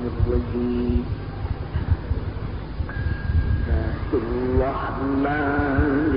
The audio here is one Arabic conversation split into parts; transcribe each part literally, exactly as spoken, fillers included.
الرجيم. الرحمن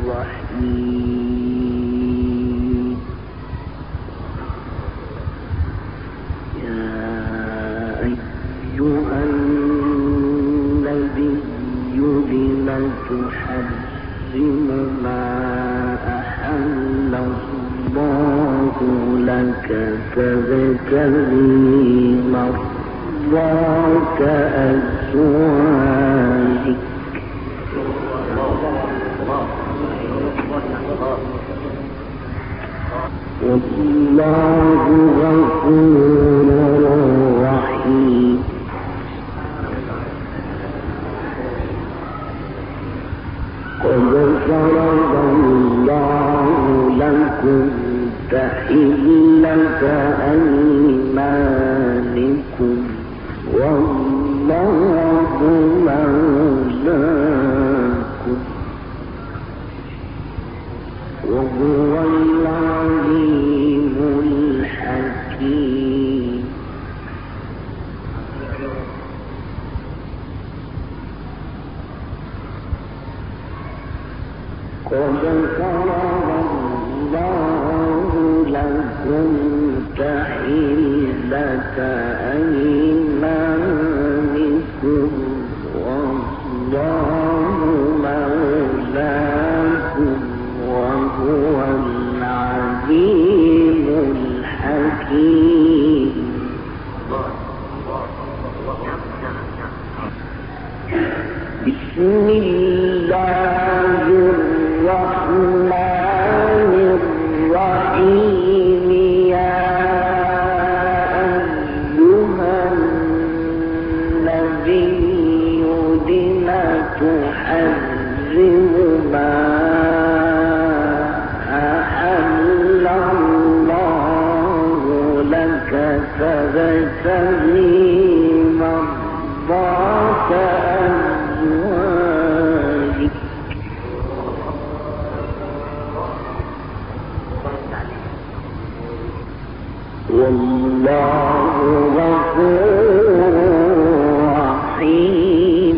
الرحيم. يا أيها النبي لم تحرم ما أحل الله لك تبتغي مرضات أزواجك والله غفور رحيم. قد فرض الله لكم تحلة أيمانكم والله مولاكم وهو العليم الحكيم. قد فرض الله لكم تحلة أيمانكم والله مولاكم وهو العليم الحكيم. بسم الله الرحمن الرحيم. يا أيها النبي لم تحرم ما أحل الله لك تبتغي مرضات أزواجك والله غفور رحيم.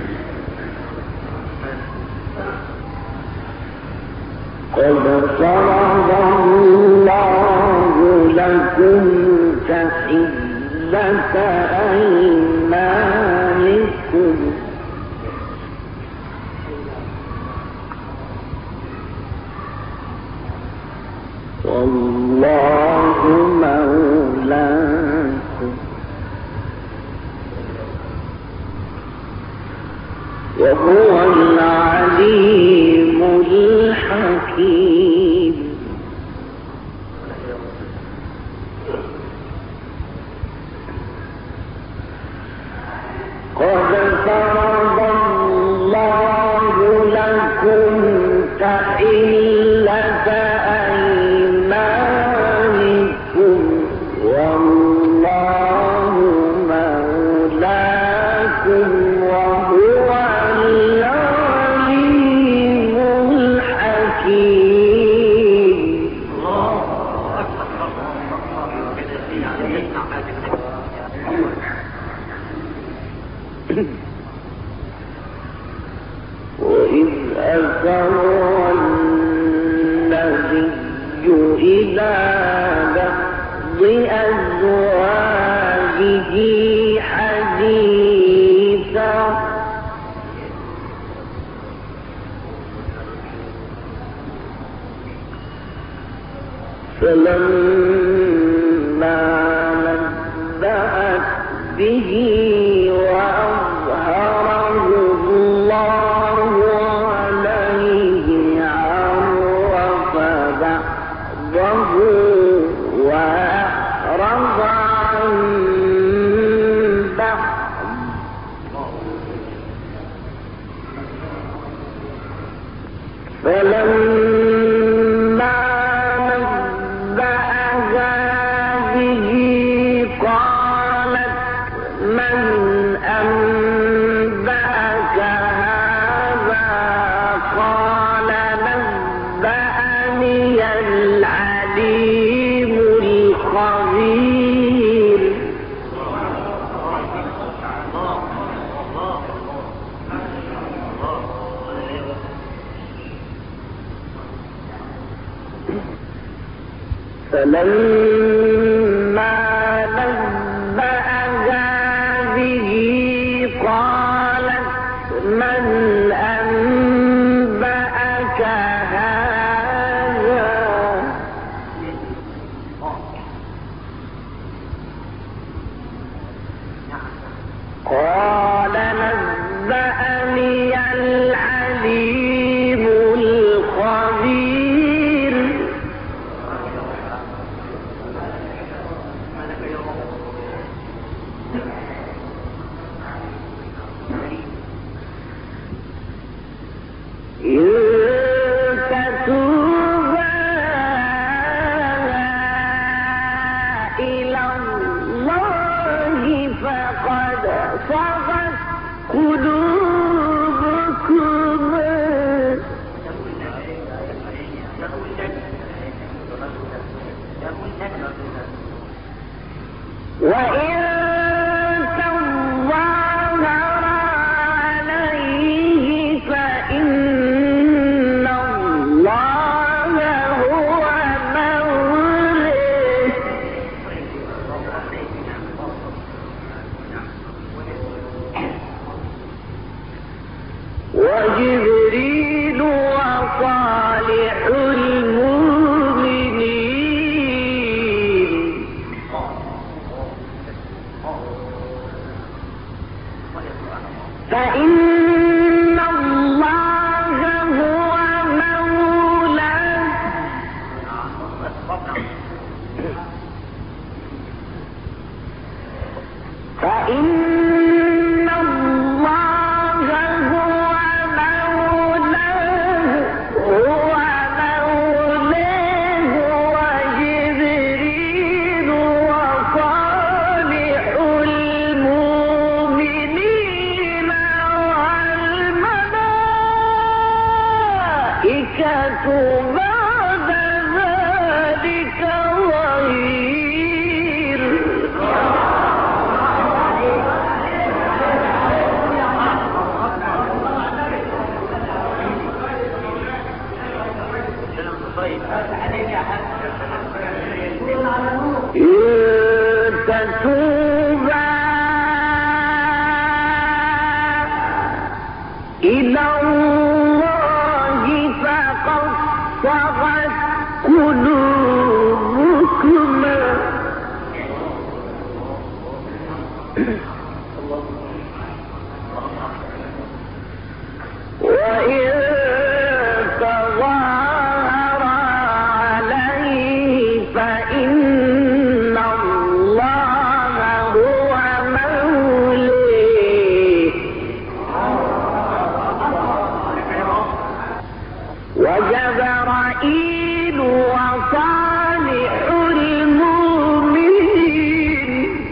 قد فرض الله لكم تحلة أيمانكم والله مولاكم وهو العليم الحكيم. قد فرض الله لكم تحلة أيمانكم والله مولاكم وهو العليم الحكيم. وإذ أسر النبي إلى بعض أزواجه حديثا فلما نبأت به وأظهره الله عليه عرف بعضه وأعرض عن بعض فلما نبأها به قالت من أنبأك هذا قال نبأني العليم الخبير. فلما نبأها به قالت من أنبأك هذا قال نبأني العليم الخبير إن تتوبا إلى الله فقد صغت قلوبكما وإن تظاهر عليه فإن الله هو مولاه وجبريل وصالح المؤمنين فإن الله هو مولاه فإن الله هو مولاه هو مولاه وجبريل وصالح المؤمنين والملائكة بعد ذلك ظهير إن تتوبا إلى الله فقد صغت قلوبكما وإن تظاهر عليه فإن الله هو مولاه وجبرائيل وصالح المؤمنين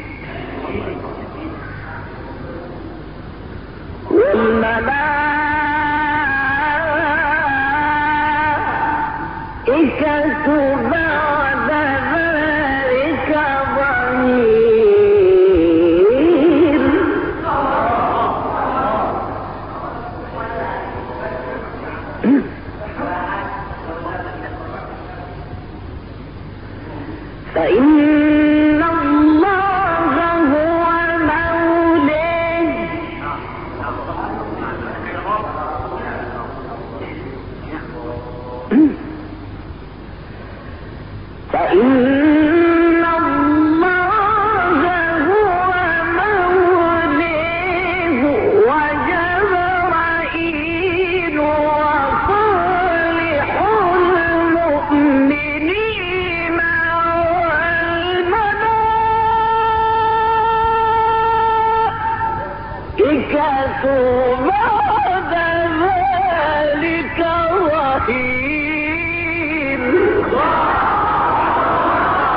والملائكة بعد ذلك ظهير فإن الله هو مولاه فإن الله هو مولاه وجبرائيل وصالح المؤمنين والملائكة بعد ذلك ظهير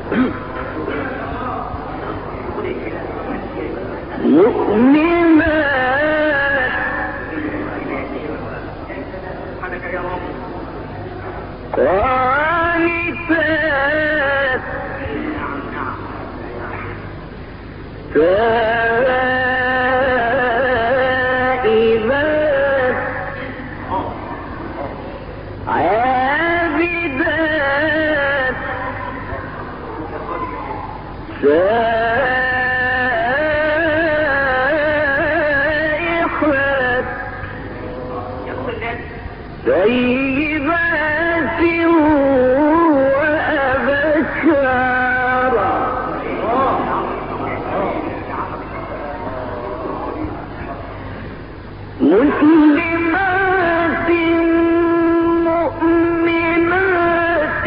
مؤمنات قانتات تائبات عابدات سائحات طيبات وأبكارا مسلمات مؤمنات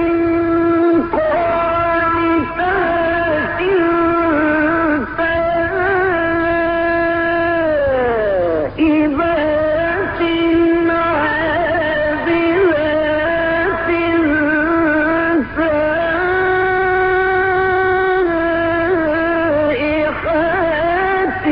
قانتات تائبات عابدات سائحات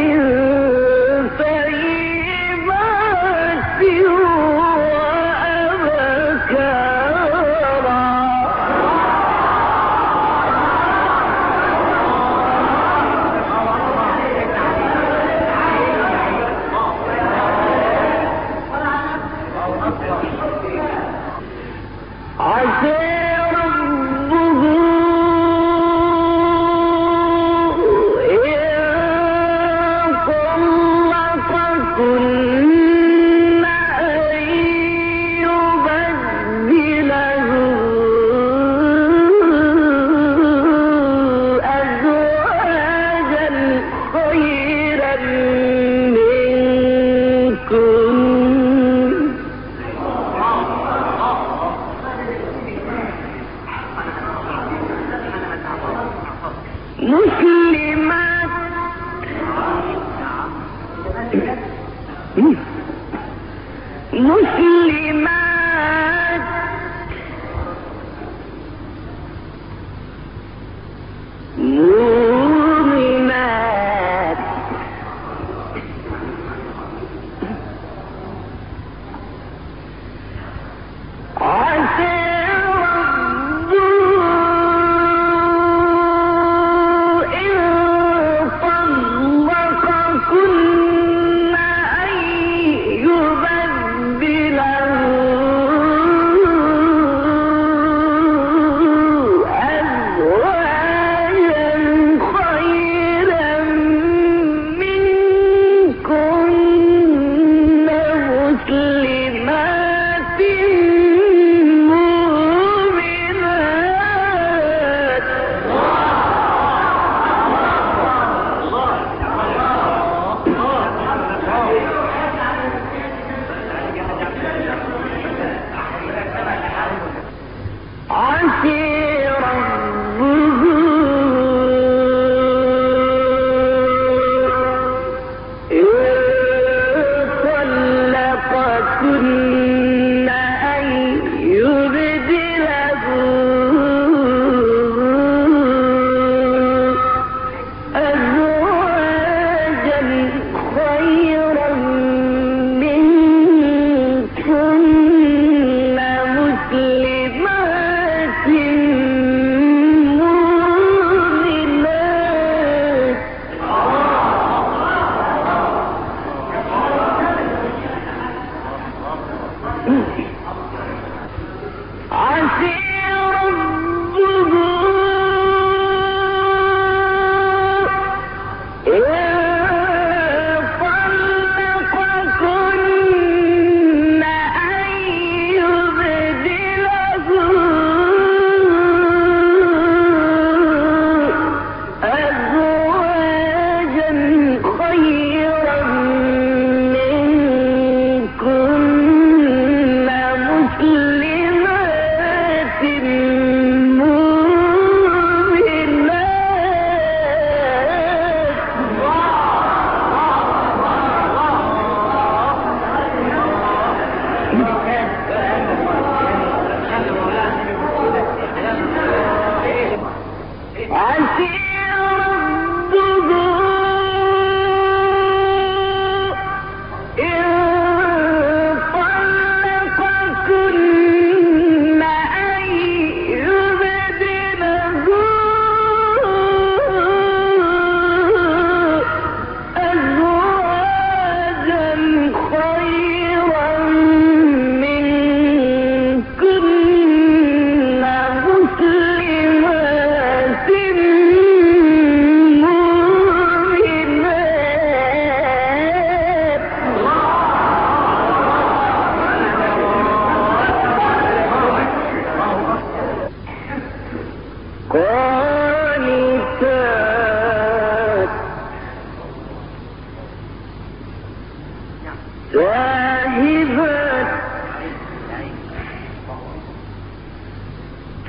عسى ربه إن طلقكن أن يبدله أزواجا خيرا منكن مسلمات مسلمات مؤمنات عسى ربه إن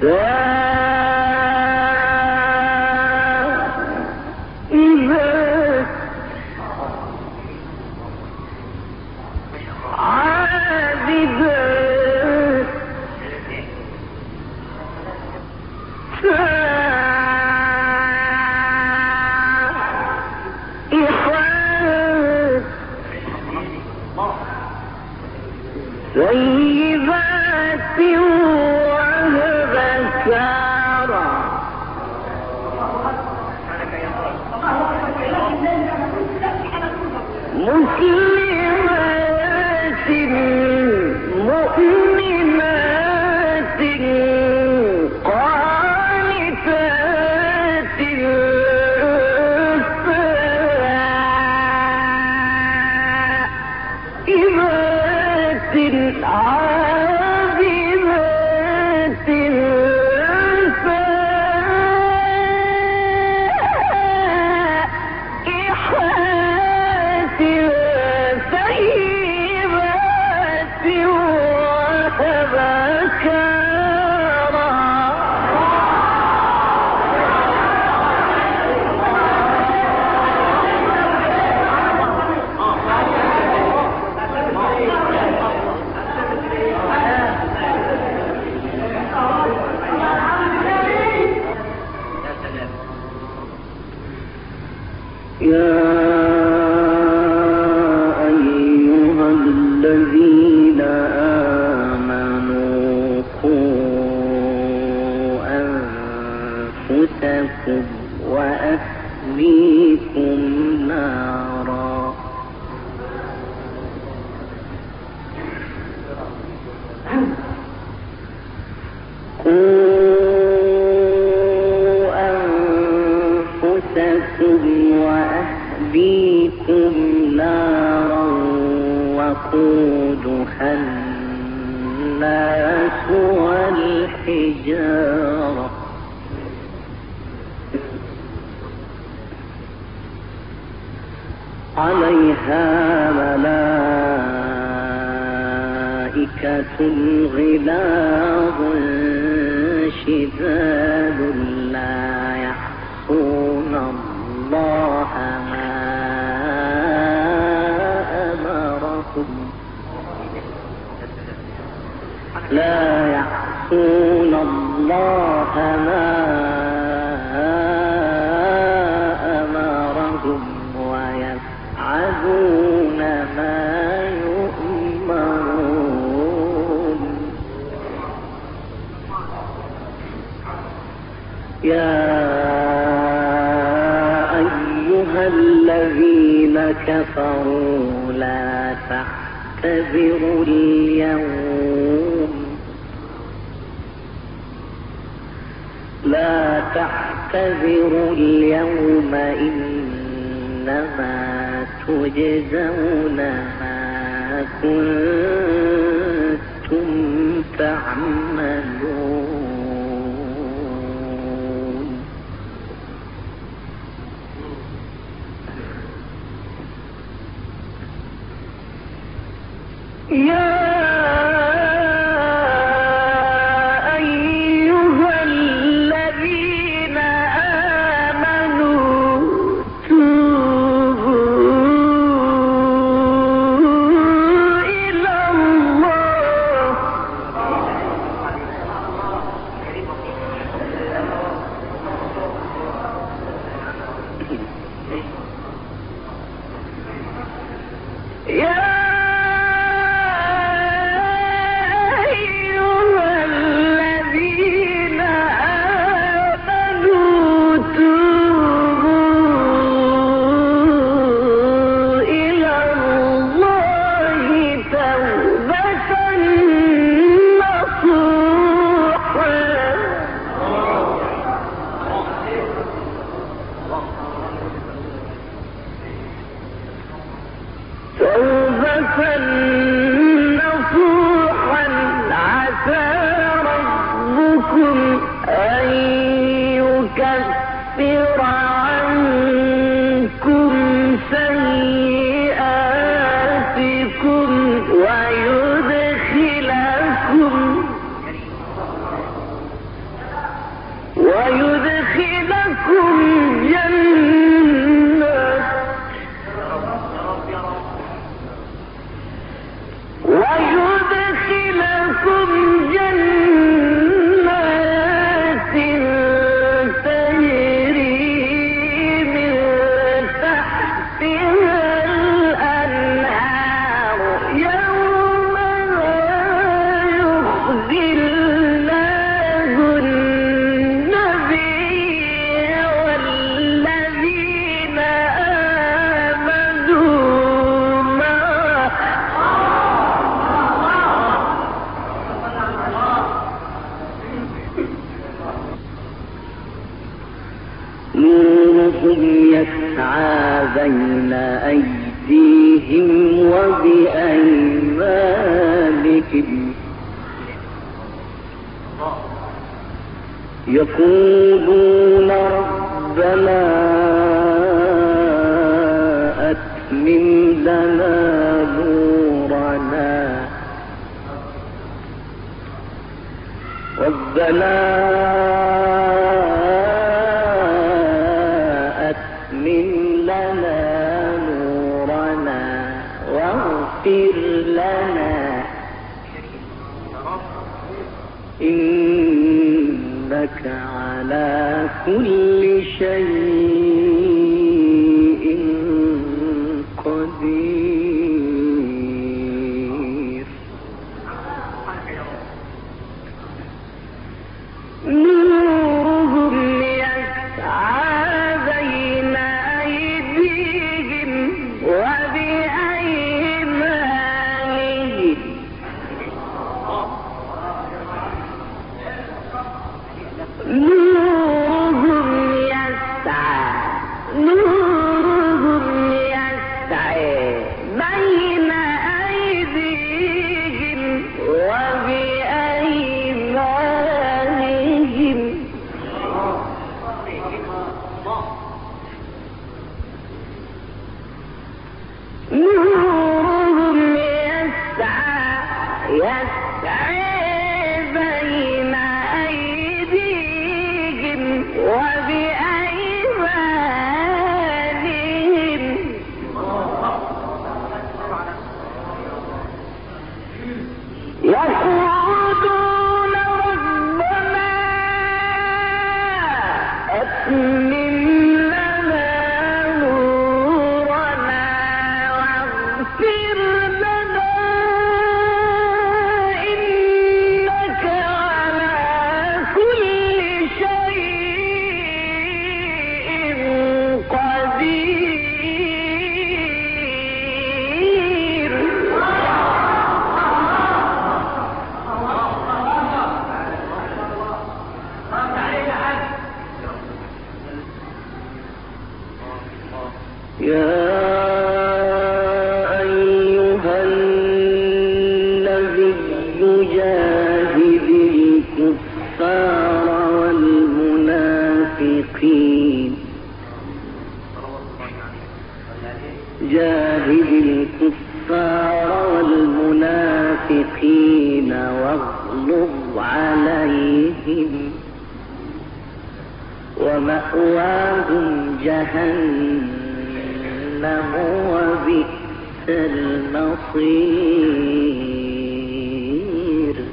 طيبات وأبكارا مسلمات مؤمنات قانتات سائبات عابدات سائحات طيبات وأبكارا يا أيها الذين آمنوا قوا أنفسكم وأهليكم نارا وأهليكم نارا وقودها الناس والحجارة عليها ملائكة غلاظ شداد لا يعصون الله ما أمرهم لا يعصون الله ما أمرهم ويفعلون ما يؤمرون يا الذين كفروا لا تعتذروا اليوم لا تعتذروا اليوم إنما تجزون ما كنتم تعملون يا أيها الذين آمنوا توبوا إلى الله يا توبة نصوحا عسى ربكم أن يكفر عنكم سيئاتكم ويدخلكم نورهم يسعى بين أيديهم وبأيمانهم يقولون ربنا أتمم لنا نورنا ربنا أتمم لنا نورنا واغفر لنا إنك على كل شيء قدير. نورهم يسعى بين أيديهم وبأيمانهم نورهم يسعى نورهم يسعى بين أيديهم وبأيمانهم نورهم يسعى يسعى بين أيديهم وبأيمانهم يقولون ربنا أتمم لنا نورنا واغفر لنا إنك على كل شيء قدير. يا أيها النبي جاهد الكفار والمنافقين جاهد الكفار والمنافقين واغلظ عليهم ومأواهم جهنم وبئس المصير.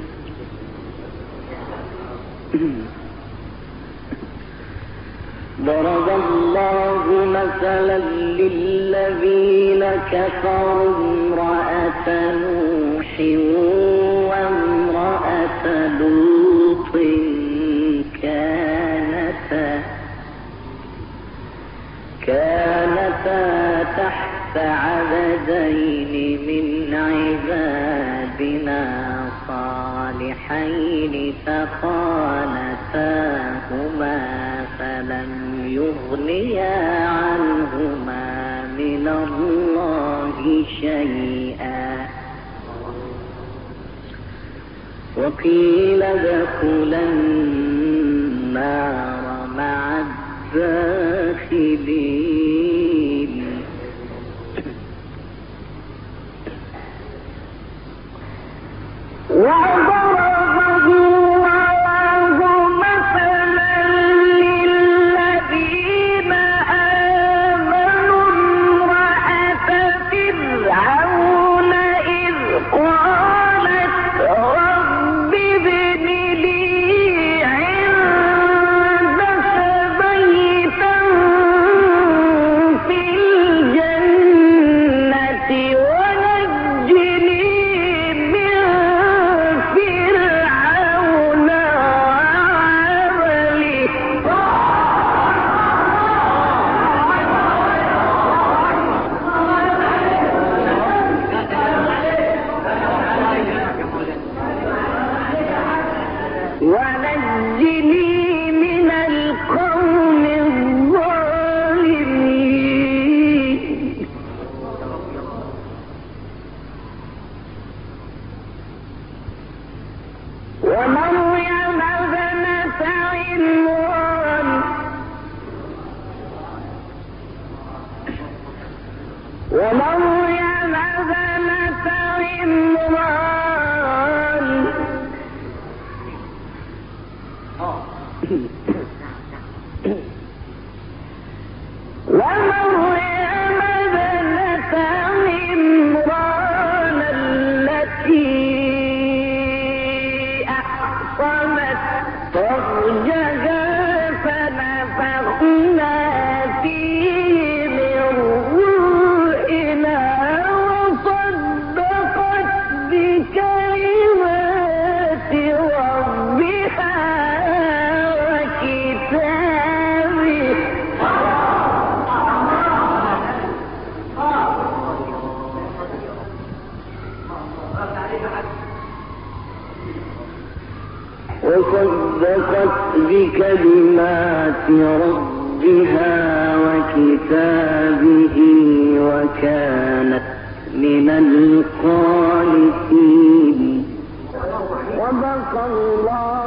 ضرب الله مثلا للذين كفروا امرأة نوح وامرأة لوط كانتا كانتا تحت عبدين من عبادنا صالحين فخانتاهما فلم يغنيا عنهما من الله شيئا وقيل ادخلا النار مع الداخلين. وضرب الله مثلا للذين آمنوا امرأة فرعون إذ قالت رب ابن لي عندك بيتا ومريم ابنة عمران التي أحصنت فرجها فنفخنا فيه من روحنا وصدقت بكلمات ربها وكتابه وصدقت بكلمات ربها وكتابه وكانت من القانتين. صدق الله